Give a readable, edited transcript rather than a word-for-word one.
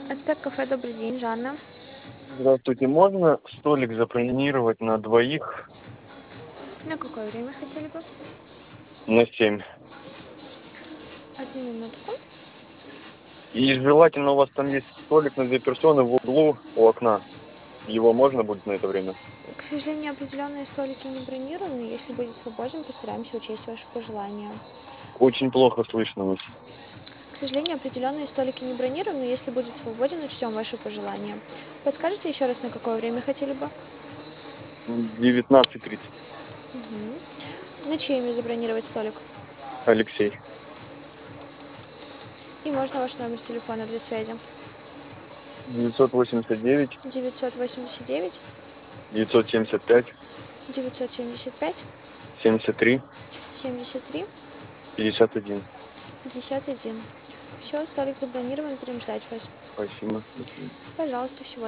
Аспект кафе, добрый день, Жанна. Здравствуйте, можно столик забронировать на двоих На какое время хотели бы? на 7? Одну минутку. И желательно, у вас там есть столик на 2 персоны в углу у окна. Его можно будет на это время? К сожалению, определенные столики не бронированы. Если будет свободен, постараемся учесть ваши пожелания. Очень плохо слышно вас. К сожалению, определенные столики не бронированы. Если будет свободен, учтем ваши пожелания. Подскажите еще раз, на какое время хотели бы? 19:30. На чье имя забронировать столик? Алексей. И можно ваш номер телефона для связи? 989, 989 975, 975 73, 73 51. 51. Все, столик забронирован, будем ждать вас. Спасибо. Пожалуйста, всего